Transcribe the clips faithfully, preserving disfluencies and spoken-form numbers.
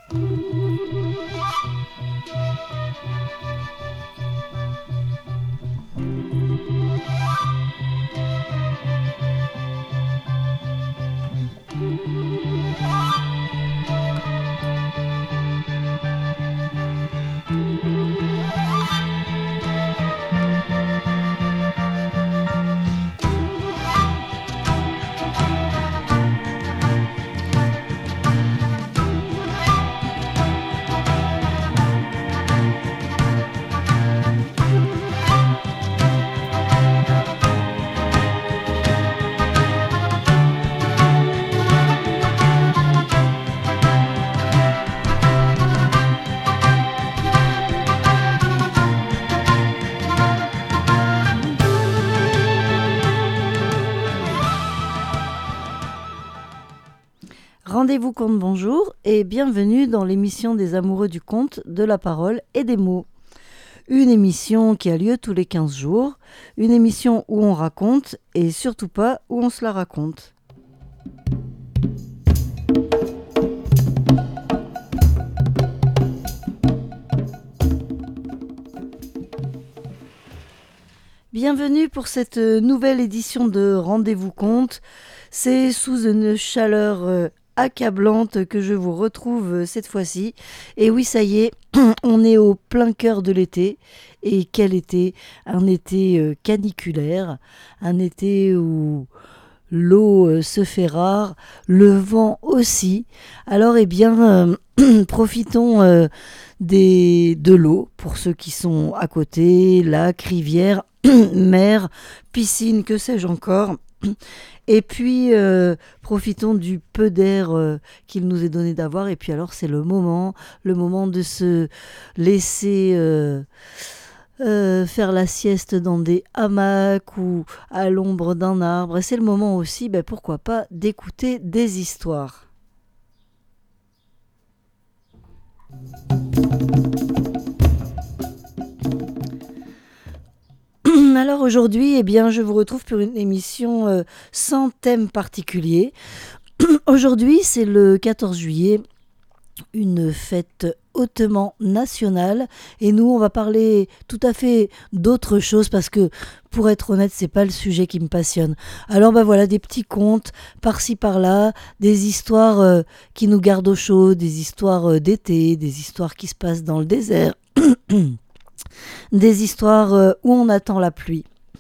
Rendez-vous conte, bonjour et bienvenue dans l'émission des amoureux du conte, de la parole et des mots. Une émission qui a lieu tous les quinze jours, une émission où on raconte et surtout pas où on se la raconte. Bienvenue pour cette nouvelle édition de Rendez-vous conte. C'est sous une chaleur euh, accablante que je vous retrouve cette fois-ci. Et oui, ça y est, on est au plein cœur de l'été. Et quel été? Un été caniculaire, un été où l'eau se fait rare, le vent aussi. Alors, eh bien, euh, profitons euh, des, de l'eau pour ceux qui sont à côté, lac, rivière, mer, piscine, que sais-je encore. Et puis, euh, profitons du peu d'air euh, qu'il nous est donné d'avoir. Et puis alors, c'est le moment, le moment de se laisser euh, euh, faire la sieste dans des hamacs ou à l'ombre d'un arbre. Et c'est le moment aussi, ben, pourquoi pas, d'écouter des histoires. Alors aujourd'hui, eh bien, je vous retrouve pour une émission euh, sans thème particulier. Aujourd'hui, c'est le quatorze juillet, une fête hautement nationale. Et nous, on va parler tout à fait d'autre chose parce que, pour être honnête, c'est pas le sujet qui me passionne. Alors, bah voilà, des petits contes par-ci par-là, des histoires euh, qui nous gardent au chaud, des histoires euh, d'été, des histoires qui se passent dans le désert. Des histoires euh, où on attend la pluie.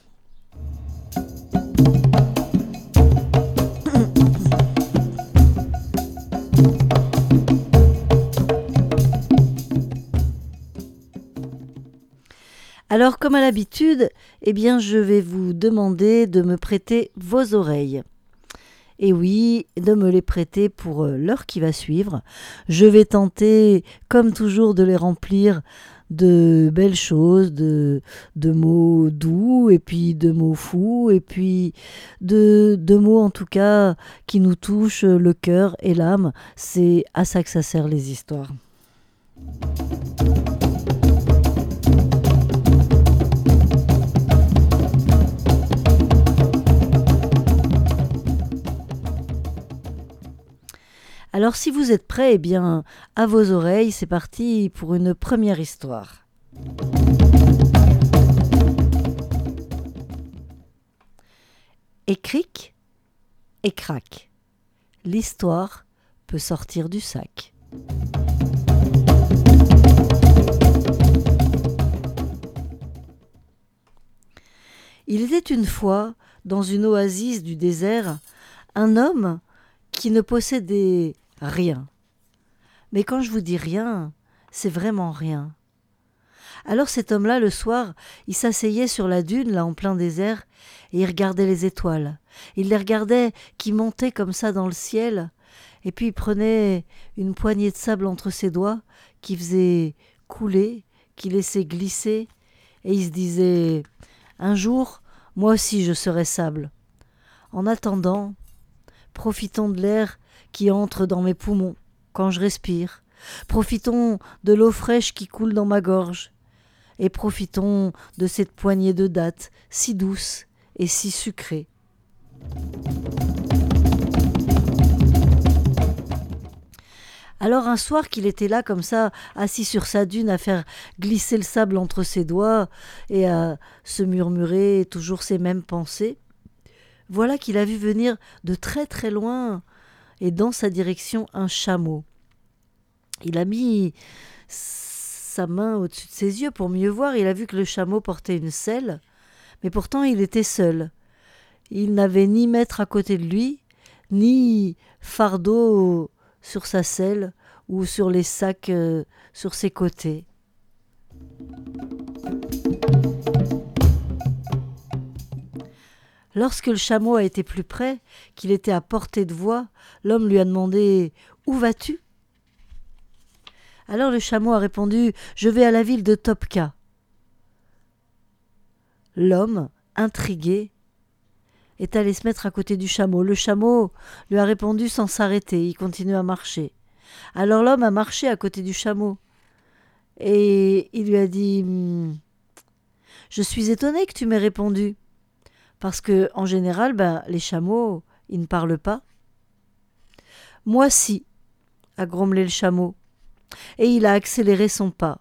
Alors, comme à l'habitude, eh bien, je vais vous demander de me prêter vos oreilles. Et oui, de me les prêter pour euh, l'heure qui va suivre. Je vais tenter, comme toujours, de les remplir de belles choses, de, de mots doux, et puis de mots fous, et puis de, de mots en tout cas qui nous touchent le cœur et l'âme. C'est à ça que ça sert les histoires. Alors si vous êtes prêts, eh bien, à vos oreilles, c'est parti pour une première histoire. Et cric, et crac, l'histoire peut sortir du sac. Il était une fois, dans une oasis du désert, un homme qui ne possédait rien. Mais quand je vous dis rien, c'est vraiment rien. Alors cet homme-là, le soir, il s'asseyait sur la dune, là en plein désert, et il regardait les étoiles. Il les regardait qui montaient comme ça dans le ciel, et puis il prenait une poignée de sable entre ses doigts, qui faisait couler, qui laissait glisser, et il se disait « Un jour, moi aussi je serai sable. En attendant, profitons de l'air qui entre dans mes poumons quand je respire. Profitons de l'eau fraîche qui coule dans ma gorge. Et profitons de cette poignée de dattes si douce et si sucrée. » Alors un soir qu'il était là comme ça, assis sur sa dune à faire glisser le sable entre ses doigts et à se murmurer toujours ces mêmes pensées, voilà qu'il a vu venir de très très loin et dans sa direction un chameau. Il a mis sa main au-dessus de ses yeux pour mieux voir. Il a vu que le chameau portait une selle, mais pourtant il était seul. Il n'avait ni maître à côté de lui, ni fardeau sur sa selle ou sur les sacs euh, sur ses côtés. Lorsque le chameau a été plus près, qu'il était à portée de voix, l'homme lui a demandé « Où vas-tu » ? Alors le chameau a répondu « Je vais à la ville de Topka ». L'homme, intrigué, est allé se mettre à côté du chameau. Le chameau lui a répondu sans s'arrêter, il continue à marcher. Alors l'homme a marché à côté du chameau et il lui a dit « Je suis étonné que tu m'aies répondu, parce que en général, ben, les chameaux, ils ne parlent pas. »« Moi si, » a grommelé le chameau, et il a accéléré son pas.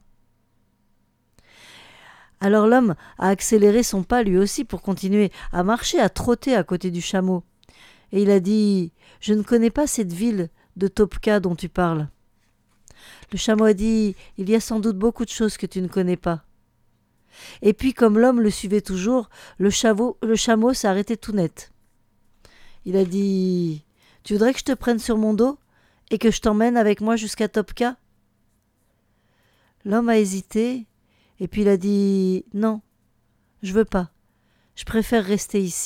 Alors l'homme a accéléré son pas lui aussi pour continuer à marcher, à trotter à côté du chameau. Et il a dit « Je ne connais pas cette ville de Topka dont tu parles. » Le chameau a dit « Il y a sans doute beaucoup de choses que tu ne connais pas. » Et puis comme l'homme le suivait toujours, le chameau, le chameau s'est arrêté tout net. Il a dit « Tu voudrais que je te prenne sur mon dos et que je t'emmène avec moi jusqu'à Topka ?» L'homme a hésité et puis il a dit « Non, je veux pas, je préfère rester ici. »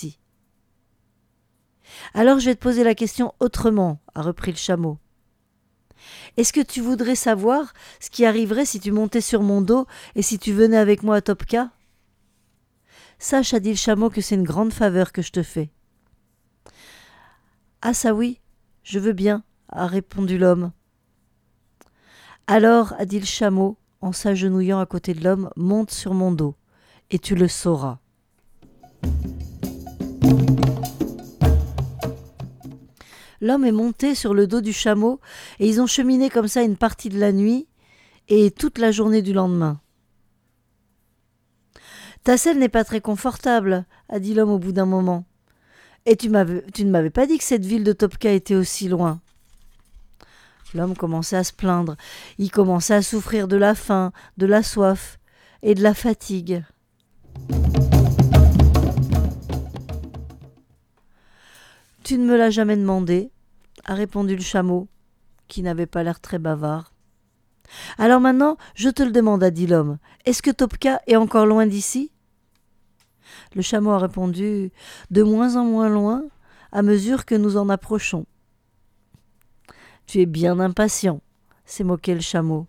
« Alors je vais te poser la question autrement, » a repris le chameau. « Est-ce que tu voudrais savoir ce qui arriverait si tu montais sur mon dos et si tu venais avec moi à Topka ? Sache, a dit le chameau, que c'est une grande faveur que je te fais. »« Ah ça oui, je veux bien, » a répondu l'homme. « Alors, a dit le chameau, en s'agenouillant à côté de l'homme, monte sur mon dos, et tu le sauras. » L'homme est monté sur le dos du chameau et ils ont cheminé comme ça une partie de la nuit et toute la journée du lendemain. « Ta selle n'est pas très confortable, » a dit l'homme au bout d'un moment. « Et tu, m'avais, tu ne m'avais pas dit que cette ville de Topka était aussi loin. » L'homme commençait à se plaindre. Il commençait à souffrir de la faim, de la soif et de la fatigue. « Tu ne me l'as jamais demandé, » a répondu le chameau, qui n'avait pas l'air très bavard. « Alors maintenant, je te le demande, » a dit l'homme. « Est-ce que Topka est encore loin d'ici ?» Le chameau a répondu « De moins en moins loin, à mesure que nous en approchons. »« Tu es bien impatient, » s'est moqué le chameau.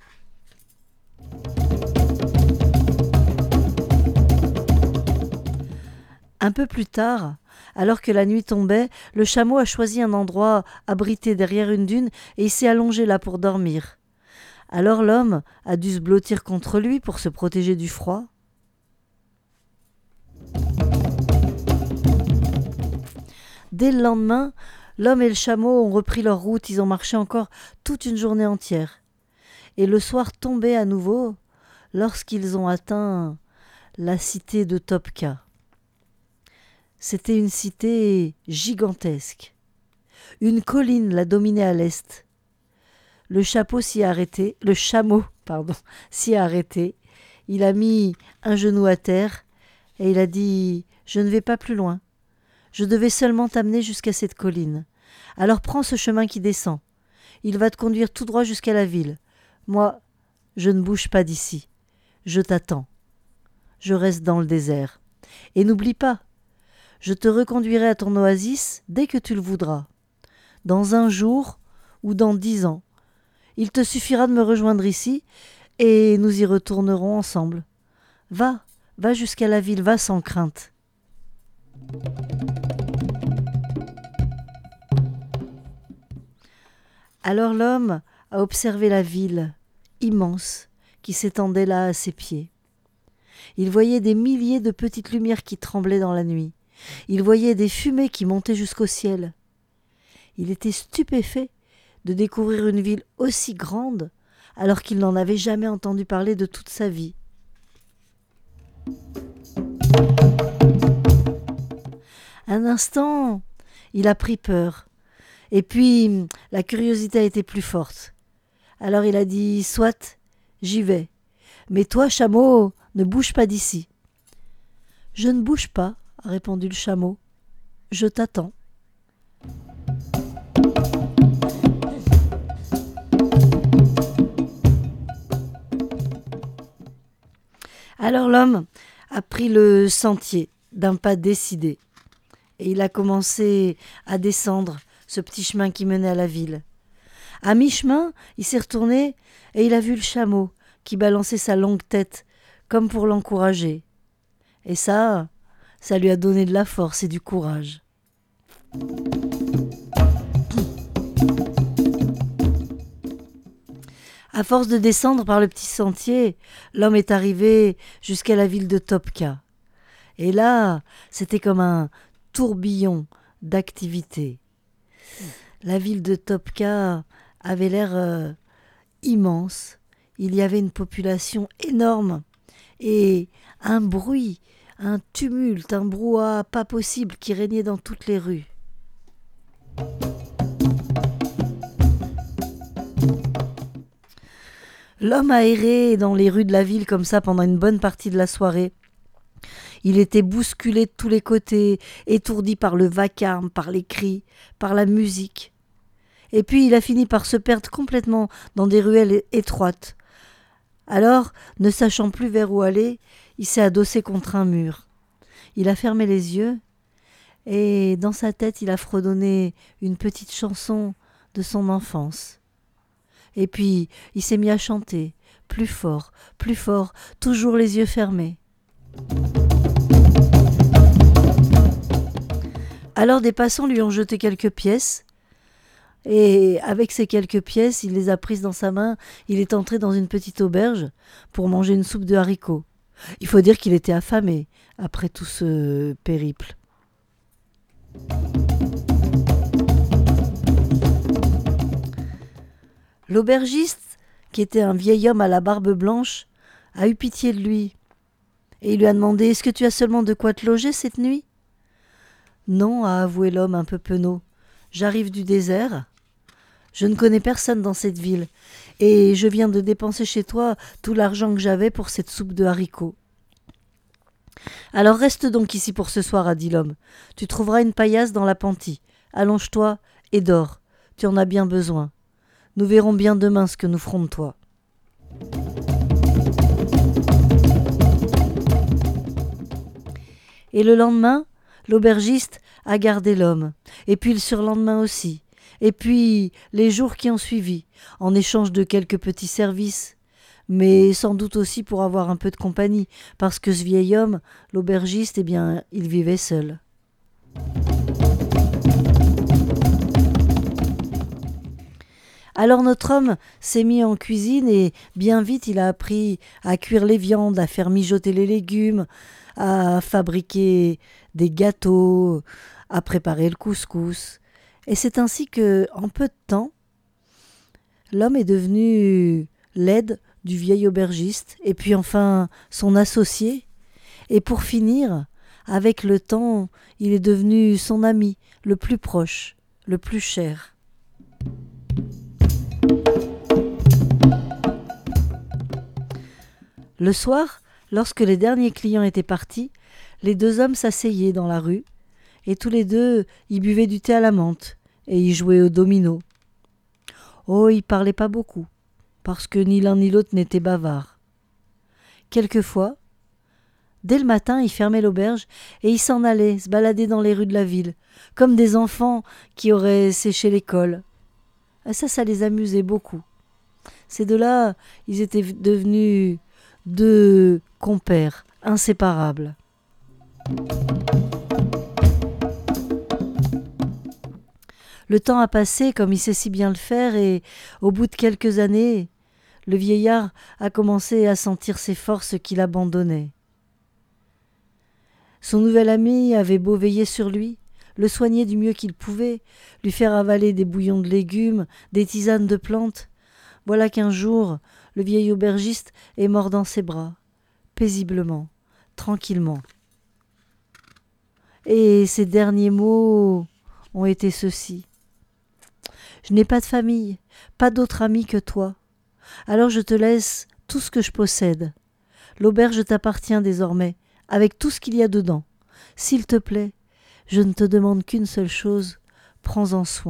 Un peu plus tard, alors que la nuit tombait, le chameau a choisi un endroit abrité derrière une dune et il s'est allongé là pour dormir. Alors l'homme a dû se blottir contre lui pour se protéger du froid. Dès le lendemain, l'homme et le chameau ont repris leur route, ils ont marché encore toute une journée entière. Et le soir tombait à nouveau lorsqu'ils ont atteint la cité de Topka. C'était une cité gigantesque. Une colline la dominait à l'est. Le chapeau s'y est arrêté, le chameau, pardon, s'y est arrêté. Il a mis un genou à terre et il a dit « Je ne vais pas plus loin. Je devais seulement t'amener jusqu'à cette colline. Alors prends ce chemin qui descend. Il va te conduire tout droit jusqu'à la ville. Moi, je ne bouge pas d'ici. Je t'attends. Je reste dans le désert. Et n'oublie pas, je te reconduirai à ton oasis dès que tu le voudras. Dans un jour ou dans dix ans. Il te suffira de me rejoindre ici et nous y retournerons ensemble. Va, va jusqu'à la ville, va sans crainte. » Alors l'homme a observé la ville, immense, qui s'étendait là à ses pieds. Il voyait des milliers de petites lumières qui tremblaient dans la nuit. Il voyait des fumées qui montaient jusqu'au ciel. Il était stupéfait de découvrir une ville aussi grande alors qu'il n'en avait jamais entendu parler de toute sa vie. Un instant, il a pris peur. Et puis, la curiosité a été plus forte. Alors il a dit « Soit, j'y vais. Mais toi, chameau, ne bouge pas d'ici. » « Je ne bouge pas, » a répondu le chameau. « Je t'attends. » Alors l'homme a pris le sentier d'un pas décidé. Et il a commencé à descendre ce petit chemin qui menait à la ville. À mi-chemin, il s'est retourné et il a vu le chameau qui balançait sa longue tête comme pour l'encourager. Et ça, ça lui a donné de la force et du courage. À force de descendre par le petit sentier, l'homme est arrivé jusqu'à la ville de Topka. Et là, c'était comme un tourbillon d'activités. La ville de Topka avait l'air euh, immense. Il y avait une population énorme et un bruit, un tumulte, un brouhaha pas possible qui régnait dans toutes les rues. L'homme a erré dans les rues de la ville comme ça pendant une bonne partie de la soirée. Il était bousculé de tous les côtés, étourdi par le vacarme, par les cris, par la musique. Et puis il a fini par se perdre complètement dans des ruelles étroites. Alors, ne sachant plus vers où aller, il s'est adossé contre un mur. Il a fermé les yeux et dans sa tête, il a fredonné une petite chanson de son enfance. Et puis, il s'est mis à chanter, plus fort, plus fort, toujours les yeux fermés. Alors des passants lui ont jeté quelques pièces, et avec ces quelques pièces, il les a prises dans sa main, il est entré dans une petite auberge pour manger une soupe de haricots. Il faut dire qu'il était affamé après tout ce périple. L'aubergiste, qui était un vieil homme à la barbe blanche, a eu pitié de lui. Et il lui a demandé « Est-ce que tu as seulement de quoi te loger cette nuit ?» « Non, » a avoué l'homme un peu penaud. « J'arrive du désert. Je ne connais personne dans cette ville. Et je viens de dépenser chez toi tout l'argent que j'avais pour cette soupe de haricots. »« Alors reste donc ici pour ce soir, » a dit l'homme. « Tu trouveras une paillasse dans la pentie. Allonge-toi et dors. Tu en as bien besoin. Nous verrons bien demain ce que nous ferons de toi. » Et le lendemain, l'aubergiste a gardé l'homme, et puis le surlendemain aussi, et puis les jours qui ont suivi, en échange de quelques petits services, mais sans doute aussi pour avoir un peu de compagnie, parce que ce vieil homme, l'aubergiste, eh bien, il vivait seul. Alors notre homme s'est mis en cuisine et bien vite il a appris à cuire les viandes, à faire mijoter les légumes, à fabriquer des gâteaux, à préparer le couscous. Et c'est ainsi que, en peu de temps, l'homme est devenu l'aide du vieil aubergiste et puis enfin son associé. Et pour finir, avec le temps, il est devenu son ami le plus proche, le plus cher. Le soir, lorsque les derniers clients étaient partis, les deux hommes s'asseyaient dans la rue et tous les deux y buvaient du thé à la menthe et y jouaient au domino. Oh, ils parlaient pas beaucoup, parce que ni l'un ni l'autre n'était bavard. Quelquefois, dès le matin, ils fermaient l'auberge et ils s'en allaient se balader dans les rues de la ville, comme des enfants qui auraient séché l'école. Et ça, ça les amusait beaucoup. Ces deux-là, ils étaient devenus deux compères inséparables. Le temps a passé comme il sait si bien le faire et au bout de quelques années, le vieillard a commencé à sentir ses forces qu'il abandonnait. Son nouvel ami avait beau veiller sur lui, le soigner du mieux qu'il pouvait, lui faire avaler des bouillons de légumes, des tisanes de plantes. Voilà qu'un jour, le vieil aubergiste est mort dans ses bras, paisiblement, tranquillement. Et ses derniers mots ont été ceux-ci. « Je n'ai pas de famille, pas d'autre ami que toi. Alors je te laisse tout ce que je possède. L'auberge t'appartient désormais, avec tout ce qu'il y a dedans. S'il te plaît, je ne te demande qu'une seule chose, prends-en soin. »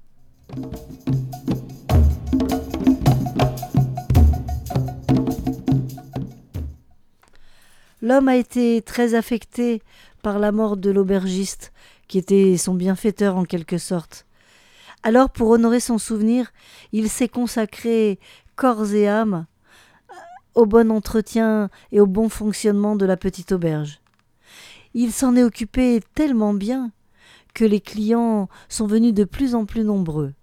L'homme a été très affecté par la mort de l'aubergiste, qui était son bienfaiteur en quelque sorte. Alors, pour honorer son souvenir, il s'est consacré corps et âme au bon entretien et au bon fonctionnement de la petite auberge. Il s'en est occupé tellement bien que les clients sont venus de plus en plus nombreux.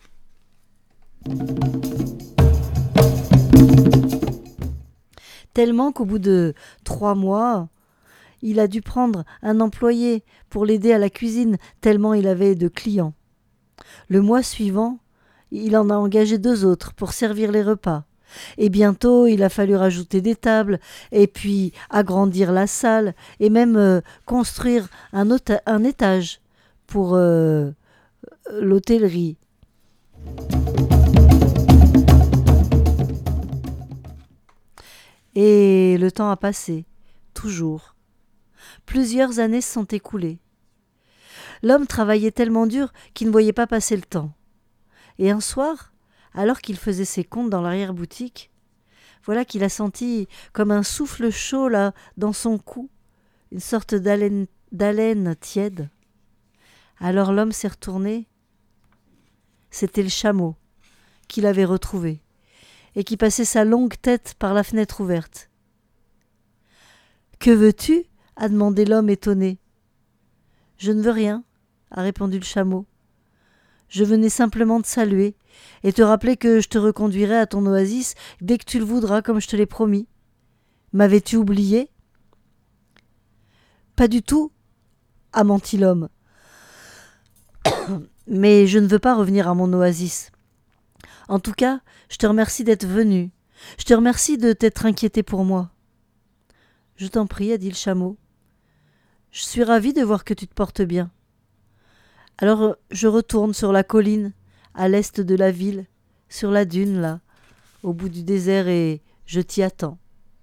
Tellement qu'au bout de trois mois, il a dû prendre un employé pour l'aider à la cuisine, tellement il avait de clients. Le mois suivant, il en a engagé deux autres pour servir les repas. Et bientôt, il a fallu rajouter des tables, et puis agrandir la salle, et même euh, construire un, ota- un étage pour euh, l'hôtellerie. Et le temps a passé, toujours. Plusieurs années se sont écoulées. L'homme travaillait tellement dur qu'il ne voyait pas passer le temps. Et un soir, alors qu'il faisait ses comptes dans l'arrière-boutique, voilà qu'il a senti comme un souffle chaud là dans son cou, une sorte d'haleine, d'haleine tiède. Alors l'homme s'est retourné. C'était le chameau qu'il avait retrouvé et qui passait sa longue tête par la fenêtre ouverte. « Que veux-tu » a demandé l'homme étonné. « Je ne veux rien » a répondu le chameau. « Je venais simplement te saluer et te rappeler que je te reconduirai à ton oasis dès que tu le voudras comme je te l'ai promis. M'avais-tu oublié ?»« Pas du tout » a menti l'homme. « Mais je ne veux pas revenir à mon oasis. En tout cas, je te remercie d'être venu. Je te remercie de t'être inquiété pour moi. »« Je t'en prie, » a dit le chameau. « Je suis ravi de voir que tu te portes bien. Alors je retourne sur la colline, à l'est de la ville, sur la dune là, au bout du désert, et je t'y attends. »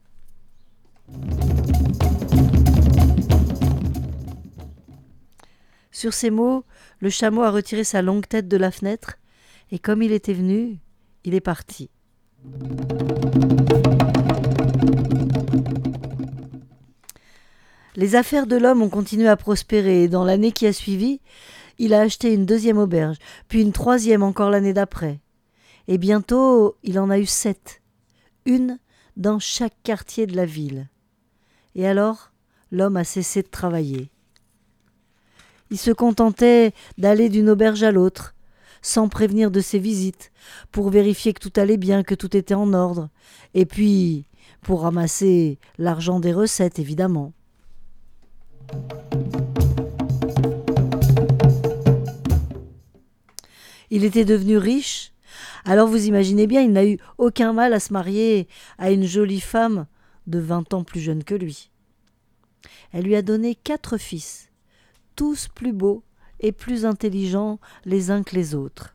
Sur ces mots, le chameau a retiré sa longue tête de la fenêtre, et comme il était venu, il est parti. Les affaires de l'homme ont continué à prospérer, et dans l'année qui a suivi, il a acheté une deuxième auberge, puis une troisième encore l'année d'après. Et bientôt, il en a eu sept, une dans chaque quartier de la ville. Et alors, l'homme a cessé de travailler. Il se contentait d'aller d'une auberge à l'autre, sans prévenir de ses visites, pour vérifier que tout allait bien, que tout était en ordre, et puis pour ramasser l'argent des recettes, évidemment. Il était devenu riche, alors vous imaginez bien, il n'a eu aucun mal à se marier à une jolie femme de vingt ans plus jeune que lui. Elle lui a donné quatre fils, tous plus beaux et plus intelligents les uns que les autres.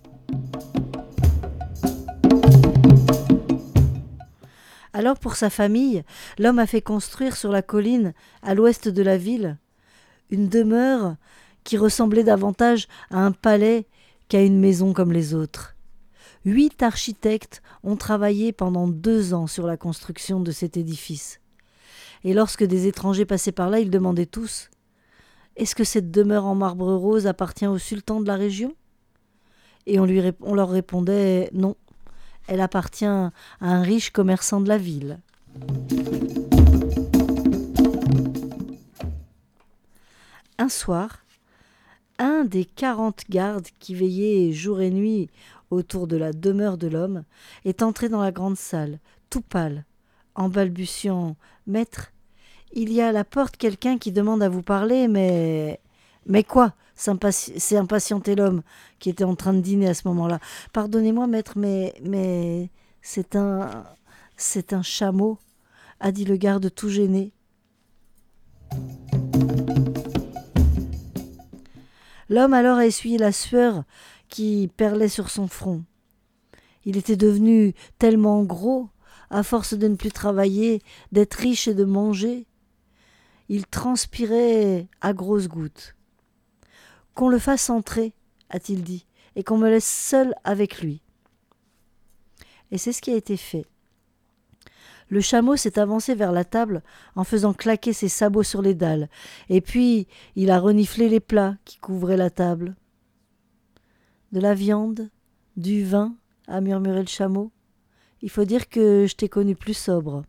Alors pour sa famille, l'homme a fait construire sur la colline, à l'ouest de la ville, une demeure qui ressemblait davantage à un palais qu'à une maison comme les autres. Huit architectes ont travaillé pendant deux ans sur la construction de cet édifice. Et lorsque des étrangers passaient par là, ils demandaient tous « Est-ce que cette demeure en marbre rose appartient au sultan de la région ?» Et on, lui, on leur répondait « Non, elle appartient à un riche commerçant de la ville. » Un soir, un des quarante gardes qui veillaient jour et nuit autour de la demeure de l'homme est entré dans la grande salle, tout pâle, en balbutiant « Maître, il y a à la porte quelqu'un qui demande à vous parler, mais Mais quoi? S'impati- s'est impatienté l'homme qui était en train de dîner à ce moment-là. Pardonnez-moi, maître, mais, mais c'est un, c'est un chameau, a dit le garde tout gêné. L'homme alors a essuyé la sueur qui perlait sur son front. Il était devenu tellement gros, à force de ne plus travailler, d'être riche et de manger. Il transpirait à grosses gouttes. Qu'on le fasse entrer, a-t-il dit, et qu'on me laisse seul avec lui. Et c'est ce qui a été fait. Le chameau s'est avancé vers la table en faisant claquer ses sabots sur les dalles, et puis il a reniflé les plats qui couvraient la table. De la viande, du vin, a murmuré le chameau. Il faut dire que je t'ai connu plus sobre.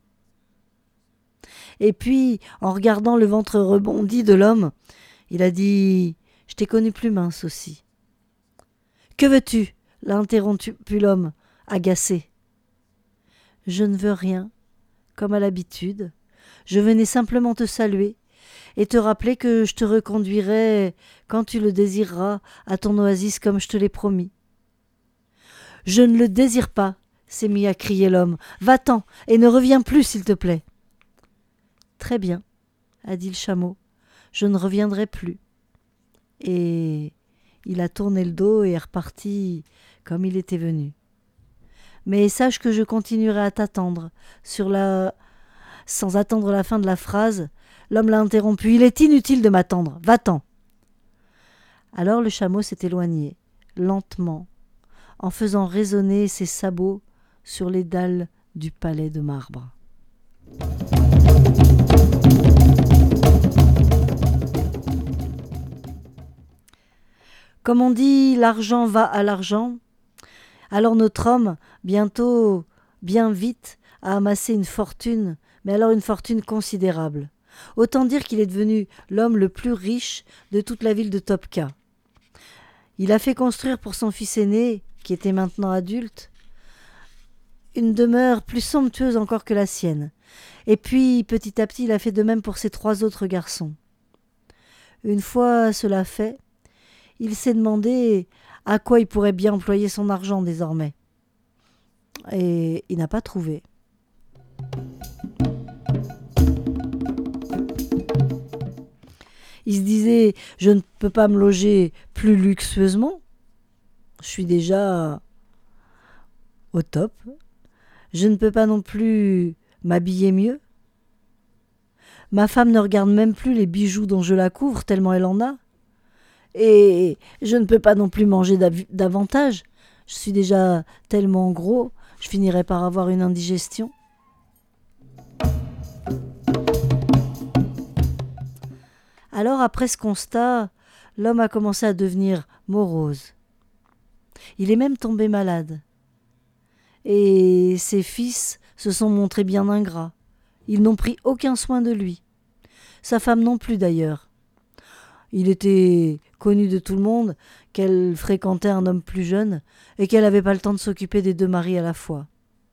Et puis, en regardant le ventre rebondi de l'homme, il a dit « Je t'ai connu plus mince aussi. »« Que veux-tu » l'a interrompu l'homme, agacé. « Je ne veux rien, comme à l'habitude. Je venais simplement te saluer et te rappeler que je te reconduirai, quand tu le désireras, à ton oasis comme je te l'ai promis. »« Je ne le désire pas » s'est mis à crier l'homme. « Va-t'en et ne reviens plus, s'il te plaît. » « Très bien, » a dit le chameau, « je ne reviendrai plus. » Et il a tourné le dos et est reparti comme il était venu. « Mais sache que je continuerai à t'attendre. » Sur la... Sans attendre la fin de la phrase, l'homme l'a interrompu. « Il est inutile de m'attendre, va-t'en. » Alors le chameau s'est éloigné, lentement, en faisant résonner ses sabots sur les dalles du palais de marbre. Comme on dit, l'argent va à l'argent, alors notre homme, bientôt, bien vite, a amassé une fortune, mais alors une fortune considérable. Autant dire qu'il est devenu l'homme le plus riche de toute la ville de Topka. Il a fait construire pour son fils aîné, qui était maintenant adulte, une demeure plus somptueuse encore que la sienne. Et puis, petit à petit, il a fait de même pour ses trois autres garçons. Une fois cela fait, il s'est demandé à quoi il pourrait bien employer son argent désormais. Et il n'a pas trouvé. Il se disait, je ne peux pas me loger plus luxueusement. Je suis déjà au top. Je ne peux pas non plus m'habiller mieux. Ma femme ne regarde même plus les bijoux dont je la couvre, tellement elle en a. Et je ne peux pas non plus manger dav- davantage. Je suis déjà tellement gros, je finirai par avoir une indigestion. Alors, après ce constat, l'homme a commencé à devenir morose. Il est même tombé malade. Et ses fils se sont montrés bien ingrats. Ils n'ont pris aucun soin de lui. Sa femme non plus d'ailleurs. Il était connu de tout le monde qu'elle fréquentait un homme plus jeune et qu'elle n'avait pas le temps de s'occuper des deux maris à la fois.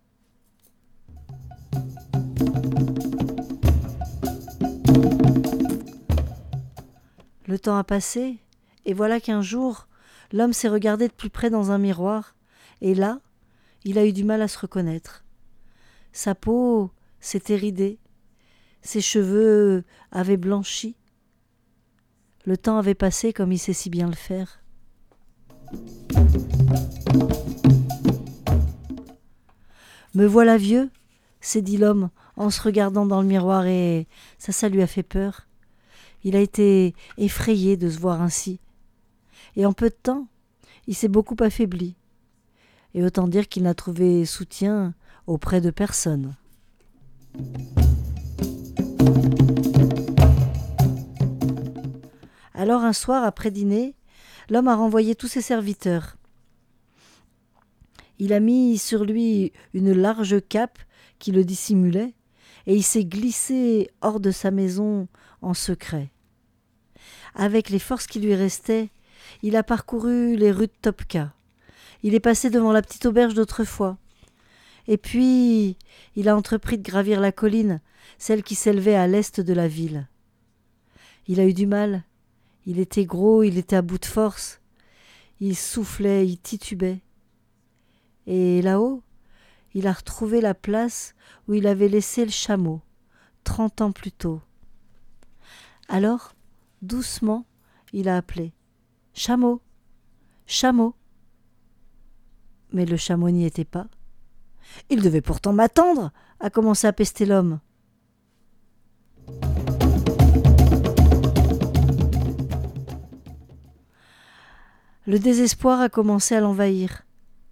Le temps a passé et voilà qu'un jour, l'homme s'est regardé de plus près dans un miroir et là, il a eu du mal à se reconnaître. Sa peau s'était ridée, ses cheveux avaient blanchi. Le temps avait passé comme il sait si bien le faire. « Me voilà vieux », s'est dit l'homme en se regardant dans le miroir et ça, ça lui a fait peur. Il a été effrayé de se voir ainsi. Et en peu de temps, il s'est beaucoup affaibli. Et autant dire qu'il n'a trouvé soutien auprès de personne. Alors un soir, après dîner, l'homme a renvoyé tous ses serviteurs. Il a mis sur lui une large cape qui le dissimulait et il s'est glissé hors de sa maison en secret. Avec les forces qui lui restaient, il a parcouru les rues de Topka. Il est passé devant la petite auberge d'autrefois. Et puis, il a entrepris de gravir la colline, celle qui s'élevait à l'est de la ville. Il a eu du mal. Il était gros, il était à bout de force. Il soufflait, il titubait. Et là-haut, il a retrouvé la place où il avait laissé le chameau, trente ans plus tôt. Alors, doucement, il a appelé « Chameau, chameau !» Mais le chameau n'y était pas. « Il devait pourtant m'attendre !» a commencé à pester l'homme. Le désespoir a commencé à l'envahir.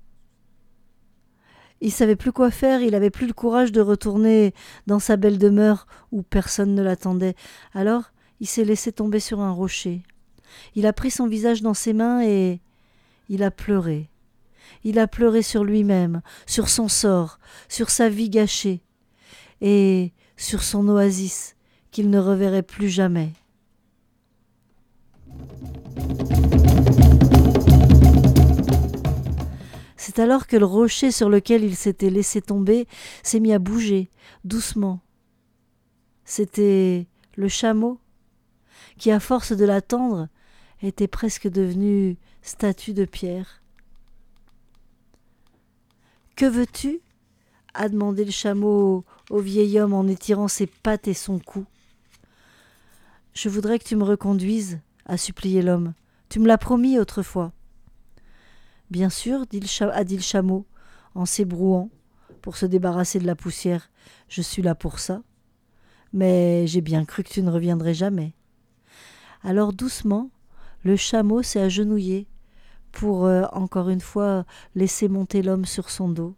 Il savait plus quoi faire, il avait plus le courage de retourner dans sa belle demeure où personne ne l'attendait. Alors, il s'est laissé tomber sur un rocher. Il a pris son visage dans ses mains et il a pleuré. Il a pleuré sur lui-même, sur son sort, sur sa vie gâchée et sur son oasis qu'il ne reverrait plus jamais. C'est alors que le rocher sur lequel il s'était laissé tomber s'est mis à bouger, doucement. C'était le chameau qui, à force de l'attendre, était presque devenu statue de pierre. « Que veux-tu » a demandé le chameau au vieil homme en étirant ses pattes et son cou. « Je voudrais que tu me reconduises » a supplié l'homme. « Tu me l'as promis autrefois. » « Bien sûr, dit le cha- a dit le chameau, en s'ébrouant pour se débarrasser de la poussière. Je suis là pour ça. Mais j'ai bien cru que tu ne reviendrais jamais. » Alors doucement, le chameau s'est agenouillé pour, euh, encore une fois, laisser monter l'homme sur son dos.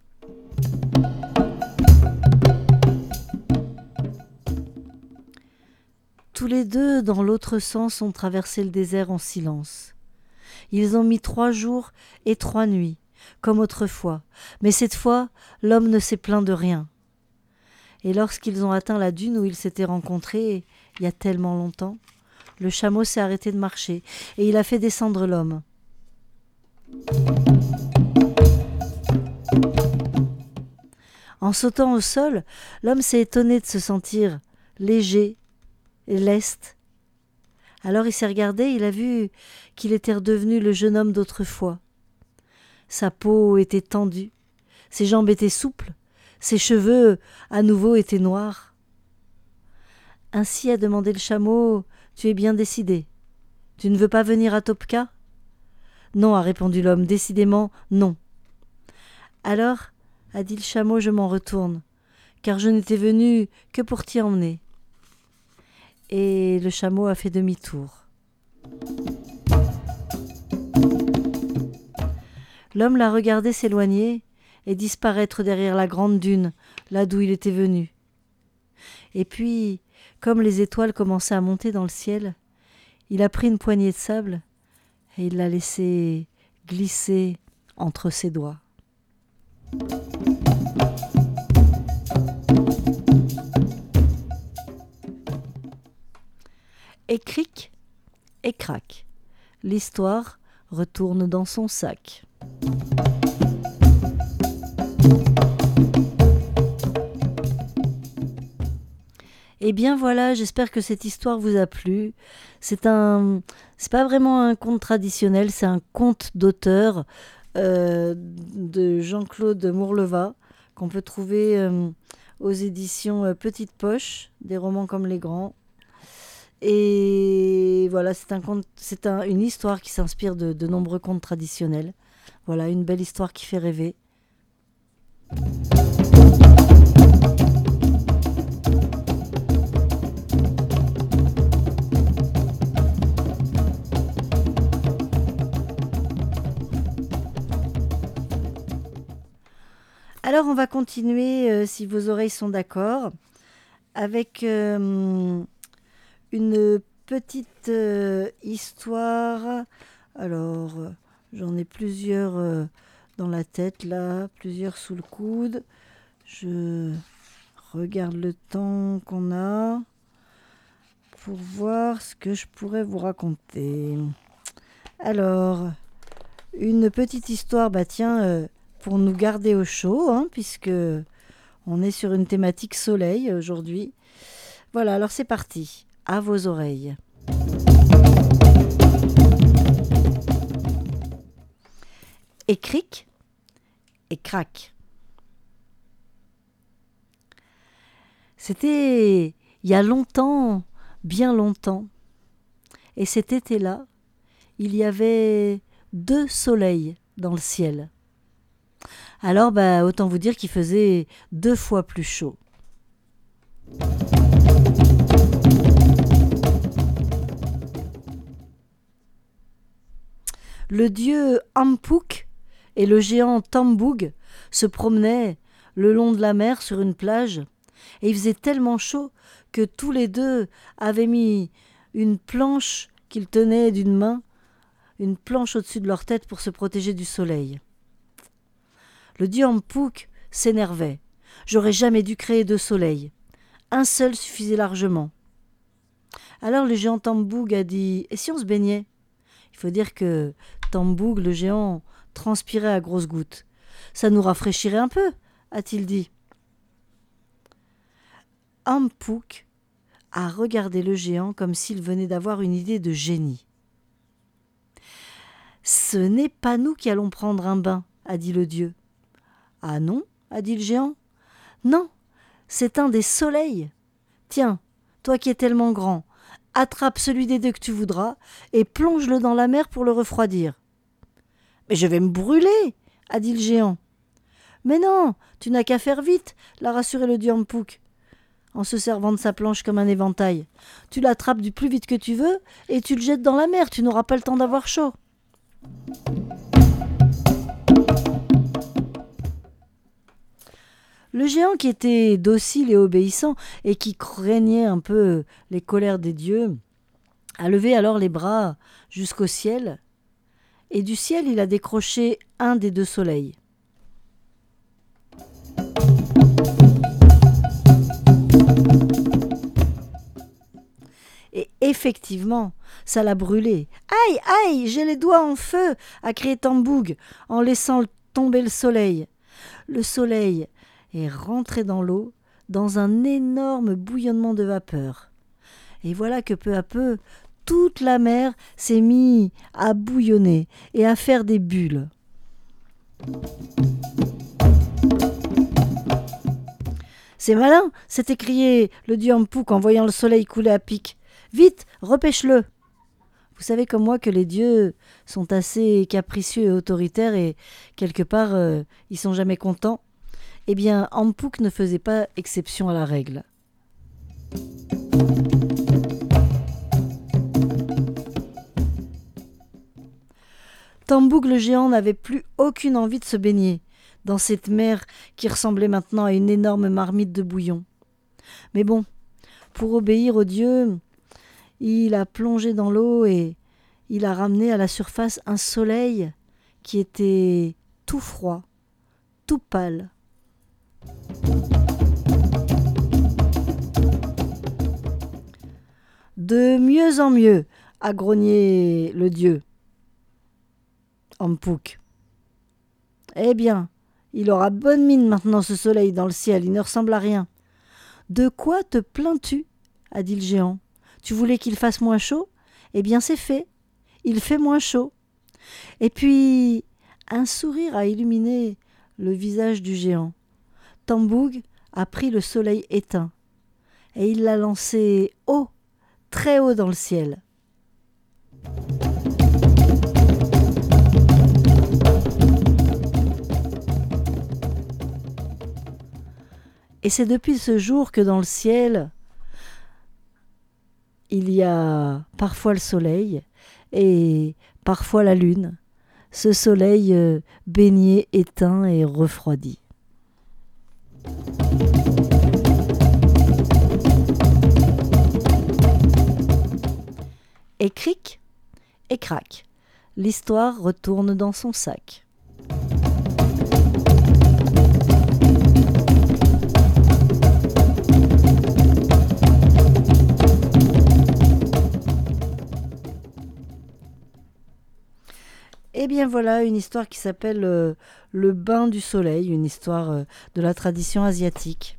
Tous les deux, dans l'autre sens, ont traversé le désert en silence. Ils ont mis trois jours et trois nuits, comme autrefois. Mais cette fois, l'homme ne s'est plaint de rien. Et lorsqu'ils ont atteint la dune où ils s'étaient rencontrés, il y a tellement longtemps, le chameau s'est arrêté de marcher et il a fait descendre l'homme. En sautant au sol, l'homme s'est étonné de se sentir léger et leste. Alors il s'est regardé, il a vu qu'il était redevenu le jeune homme d'autrefois. Sa peau était tendue, ses jambes étaient souples, ses cheveux à nouveau étaient noirs. Ainsi a demandé le chameau, « Tu es bien décidé. Tu ne veux pas venir à Topka ?» ?»« Non, » a répondu l'homme, « décidément non. » Alors, a dit le chameau, « je m'en retourne, car je n'étais venu que pour t'y emmener. » Et le chameau a fait demi-tour. L'homme l'a regardé s'éloigner et disparaître derrière la grande dune, là d'où il était venu. Et puis, comme les étoiles commençaient à monter dans le ciel, il a pris une poignée de sable et il l'a laissé glisser entre ses doigts. Et cric, et crac, l'histoire retourne dans son sac. Et bien voilà, j'espère que cette histoire vous a plu. C'est un, c'est pas vraiment un conte traditionnel, c'est un conte d'auteur euh, de Jean-Claude Mourleva qu'on peut trouver euh, aux éditions euh, Petite Poche, des romans comme les grands. Et voilà, c'est, un conte, c'est un, une histoire qui s'inspire de, de nombreux contes traditionnels. Voilà, une belle histoire qui fait rêver. Alors, on va continuer, euh, si vos oreilles sont d'accord, avec... Euh, une petite euh, histoire. Alors, euh, j'en ai plusieurs euh, dans la tête, là, plusieurs sous le coude. Je regarde le temps qu'on a pour voir ce que je pourrais vous raconter. Alors, une petite histoire, bah tiens, euh, pour nous garder au chaud, hein, puisque on est sur une thématique soleil aujourd'hui. Voilà, alors c'est parti. À vos oreilles. et cric, et crac. C'était il y a longtemps, bien longtemps. Et cet été-là, il y avait deux soleils dans le ciel. Alors, bah, autant vous dire qu'il faisait deux fois plus chaud. Le dieu Ampuk et le géant Tambug se promenaient le long de la mer sur une plage, et il faisait tellement chaud que tous les deux avaient mis une planche qu'ils tenaient d'une main, une planche au-dessus de leur tête pour se protéger du soleil. Le dieu Ampuk s'énervait. J'aurais jamais dû créer deux soleils. Un seul suffisait largement. Alors le géant Tambug a dit « Et si on se baignait ?» Il faut dire que Tambug, le géant, transpirait à grosses gouttes. « Ça nous rafraîchirait un peu » a-t-il dit. Ampuk a regardé le géant comme s'il venait d'avoir une idée de génie. « Ce n'est pas nous qui allons prendre un bain, » a dit le dieu. « Ah non ?» a dit le géant. « Non, c'est un des soleils. Tiens, toi qui es tellement grand, attrape celui des deux que tu voudras et plonge-le dans la mer pour le refroidir. »« Mais je vais me brûler !» a dit le géant. « Mais non, tu n'as qu'à faire vite !» l'a rassuré le dieu Ampuk, en se servant de sa planche comme un éventail. « Tu l'attrapes du plus vite que tu veux et tu le jettes dans la mer, tu n'auras pas le temps d'avoir chaud. » Le géant, qui était docile et obéissant et qui craignait un peu les colères des dieux, a levé alors les bras jusqu'au ciel, et du ciel il a décroché un des deux soleils. Et effectivement, ça l'a brûlé. « Aïe, aïe, j'ai les doigts en feu !» a crié Tambug en laissant tomber le soleil. Le soleil est rentré dans l'eau, dans un énorme bouillonnement de vapeur. Et voilà que peu à peu, toute la mer s'est mise à bouillonner et à faire des bulles. « C'est malin !» s'est écrié le dieu Ampuk en voyant le soleil couler à pic. « Vite, repêche-le !» Vous savez comme moi que les dieux sont assez capricieux et autoritaires et quelque part, euh, ils sont jamais contents. Eh bien, Ampuk ne faisait pas exception à la règle. Tambug le géant n'avait plus aucune envie de se baigner dans cette mer qui ressemblait maintenant à une énorme marmite de bouillon. Mais bon, pour obéir aux dieux, il a plongé dans l'eau et il a ramené à la surface un soleil qui était tout froid, tout pâle. De mieux en mieux, a grogné le dieu Ampuk. Eh bien, il aura bonne mine maintenant ce soleil dans le ciel, il ne ressemble à rien. De quoi te plains-tu ? A dit le géant. Tu voulais qu'il fasse moins chaud ? Eh bien c'est fait, il fait moins chaud. Et puis, un sourire a illuminé le visage du géant. Tambug a pris le soleil éteint et il l'a lancé haut, très haut dans le ciel. Et c'est depuis ce jour que dans le ciel, il y a parfois le soleil et parfois la lune. Ce soleil euh, baigné, éteint et refroidi. Et cric, et crac, l'histoire retourne dans son sac. Eh bien voilà, une histoire qui s'appelle euh, Le bain du soleil, une histoire euh, de la tradition asiatique.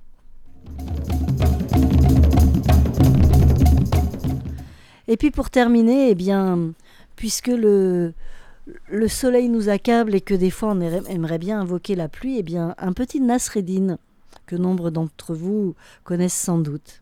Et puis pour terminer, eh bien, puisque le, le soleil nous accable et que des fois on aimerait bien invoquer la pluie, eh bien un petit Nasreddin, que nombre d'entre vous connaissent sans doute.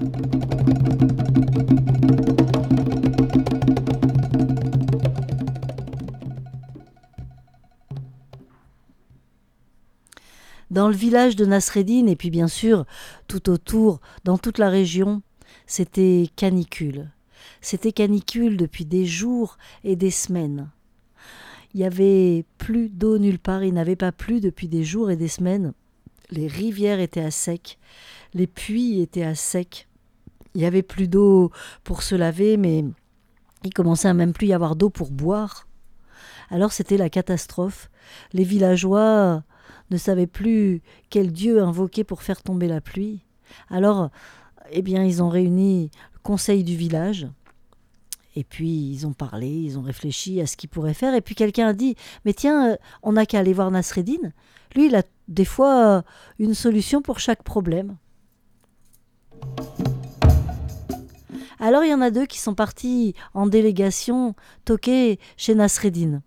Dans le village de Nasreddin, et puis bien sûr tout autour, dans toute la région, c'était canicule. C'était canicule depuis des jours et des semaines. Il n'y avait plus d'eau nulle part, il n'avait pas plu depuis des jours et des semaines. Les rivières étaient à sec, les puits étaient à sec. Il n'y avait plus d'eau pour se laver, mais il commençait à même plus y avoir d'eau pour boire. Alors c'était la catastrophe. Les villageois ne savaient plus quel dieu invoquer pour faire tomber la pluie. Alors, eh bien, ils ont réuni le conseil du village. Et puis, ils ont parlé, ils ont réfléchi à ce qu'ils pourraient faire. Et puis, quelqu'un a dit, mais tiens, on n'a qu'à aller voir Nasreddin. Lui, il a des fois une solution pour chaque problème. Alors, il y en a deux qui sont partis en délégation toquer chez Nasreddin.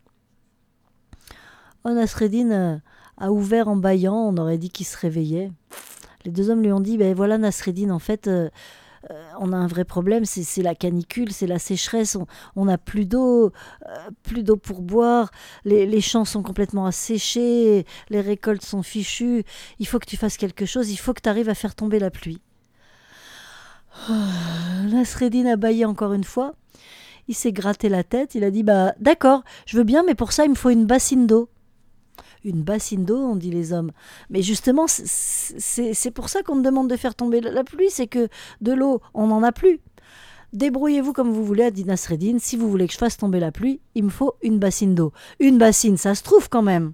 Oh, Nasreddin a ouvert en bâillant, on aurait dit qu'il se réveillait. Les deux hommes lui ont dit, ben voilà Nasreddin, en fait, euh, euh, on a un vrai problème, c'est, c'est la canicule, c'est la sécheresse, on n'a plus d'eau, euh, plus d'eau pour boire, les, les champs sont complètement asséchés, les récoltes sont fichues, il faut que tu fasses quelque chose, il faut que tu arrives à faire tomber la pluie. Oh, Nasreddin a bâillé encore une fois, il s'est gratté la tête, il a dit, bah d'accord, je veux bien, mais pour ça il me faut une bassine d'eau. Une bassine d'eau, on dit les hommes. Mais justement, c'est, c'est, c'est pour ça qu'on me demande de faire tomber la pluie, c'est que de l'eau, on n'en a plus. Débrouillez-vous comme vous voulez, a dit Nasreddin. Si vous voulez que je fasse tomber la pluie, il me faut une bassine d'eau. Une bassine, ça se trouve quand même.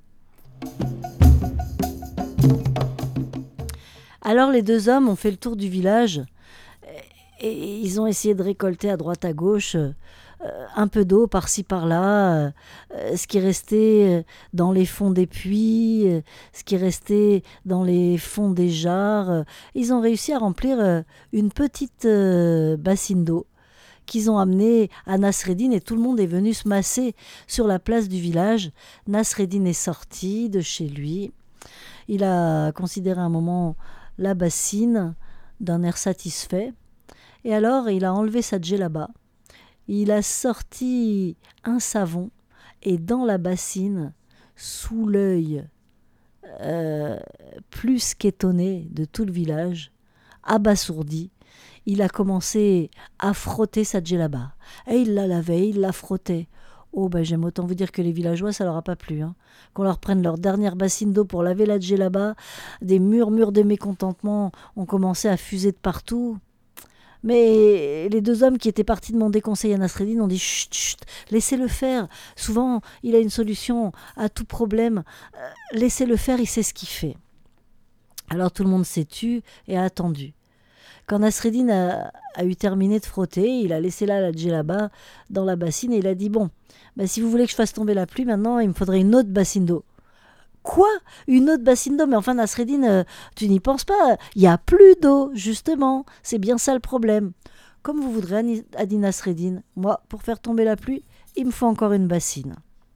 Alors les deux hommes ont fait le tour du village et ils ont essayé de récolter à droite à gauche Euh, un peu d'eau par-ci par-là, euh, ce qui restait euh, dans les fonds des puits, euh, ce qui restait dans les fonds des jarres. Euh, ils ont réussi à remplir euh, une petite euh, bassine d'eau qu'ils ont amenée à Nasreddin et tout le monde est venu se masser sur la place du village. Nasreddin est sorti de chez lui. Il a considéré un moment la bassine d'un air satisfait et alors il a enlevé sa djellaba. Il a sorti un savon et dans la bassine, sous l'œil euh, plus qu'étonné de tout le village, abasourdi, il a commencé à frotter sa djellaba. Et il la lavait, il la frottait. Oh ben j'aime autant vous dire que les villageois, ça leur a pas plu. Hein. Qu'on leur prenne leur dernière bassine d'eau pour laver la djellaba, des murmures de mécontentement ont commencé à fuser de partout. Mais les deux hommes qui étaient partis demander conseil à Nasreddin ont dit chut, chut, laissez-le faire. Souvent, il a une solution à tout problème. Euh, laissez-le faire, il sait ce qu'il fait. Alors tout le monde s'est tu et a attendu. Quand Nasreddin a, a eu terminé de frotter, il a laissé là la djellaba dans la bassine et il a dit bon, ben, si vous voulez que je fasse tomber la pluie, maintenant il me faudrait une autre bassine d'eau. Quoi ? Une autre bassine d'eau ? Mais enfin, Nasreddin, euh, tu n'y penses pas. Il n'y a plus d'eau, justement. C'est bien ça le problème. Comme vous voudrez, a dit Nasreddin. Moi, pour faire tomber la pluie, il me faut encore une bassine.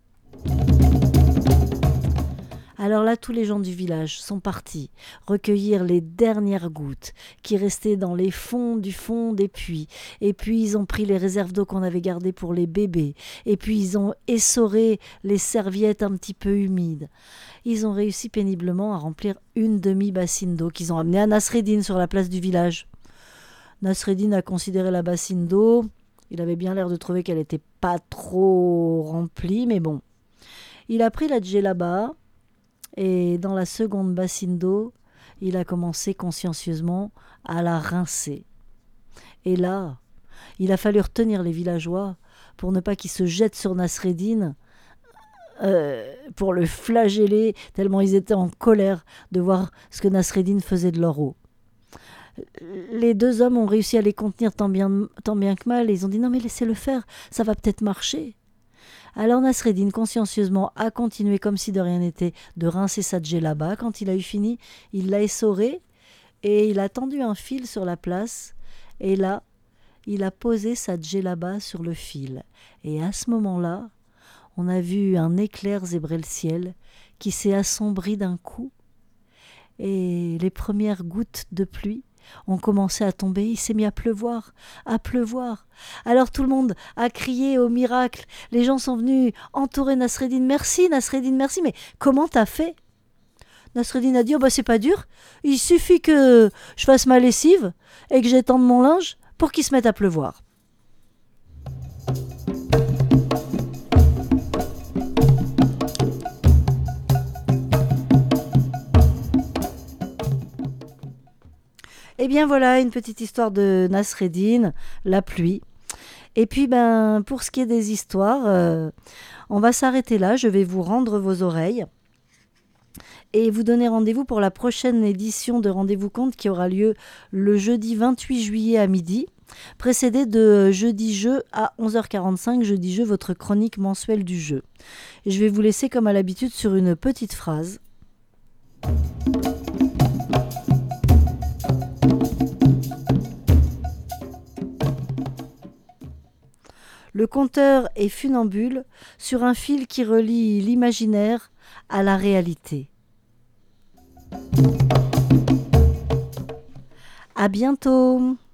Alors là, tous les gens du village sont partis recueillir les dernières gouttes qui restaient dans les fonds du fond des puits. Et puis, ils ont pris les réserves d'eau qu'on avait gardées pour les bébés. Et puis, ils ont essoré les serviettes un petit peu humides. Ils ont réussi péniblement à remplir une demi-bassine d'eau qu'ils ont amenée à Nasreddin sur la place du village. Nasreddin a considéré la bassine d'eau. Il avait bien l'air de trouver qu'elle n'était pas trop remplie, mais bon. Il a pris la djellaba. Et dans la seconde bassine d'eau, il a commencé consciencieusement à la rincer. Et là, il a fallu retenir les villageois pour ne pas qu'ils se jettent sur Nasreddin, euh, pour le flageller, tellement ils étaient en colère de voir ce que Nasreddin faisait de leur eau. Les deux hommes ont réussi à les contenir tant bien, tant bien que mal, et ils ont dit « Non mais laissez-le faire, ça va peut-être marcher ». Alors Nasreddin, consciencieusement, a continué comme si de rien n'était de rincer sa djellaba. Quand il a eu fini, il l'a essoré et il a tendu un fil sur la place. Et là, il a posé sa djellaba sur le fil. Et à ce moment-là, On a vu un éclair zébrer le ciel qui s'est assombri d'un coup et les premières gouttes de pluie ont commencé à tomber. Il s'est mis à pleuvoir, à pleuvoir. Alors tout le monde a crié au miracle. Les gens sont venus entourer Nasreddin. Merci Nasreddin, merci. Mais comment t'as fait? Nasreddin a dit, oh bah c'est pas dur. Il suffit que je fasse ma lessive et que j'étende mon linge pour qu'il se mette à pleuvoir. Et bien voilà, une petite histoire de Nasreddin, la pluie. Et puis ben pour ce qui est des histoires, euh, on va s'arrêter là. Je vais vous rendre vos oreilles et vous donner rendez-vous pour la prochaine édition de Rendez-vous Conte qui aura lieu le jeudi vingt-huit juillet à midi, précédé de Jeudi Jeu à onze heures quarante-cinq. Jeudi Jeu, votre chronique mensuelle du jeu. Et je vais vous laisser comme à l'habitude sur une petite phrase. Le conteur est funambule sur un fil qui relie l'imaginaire à la réalité. À bientôt!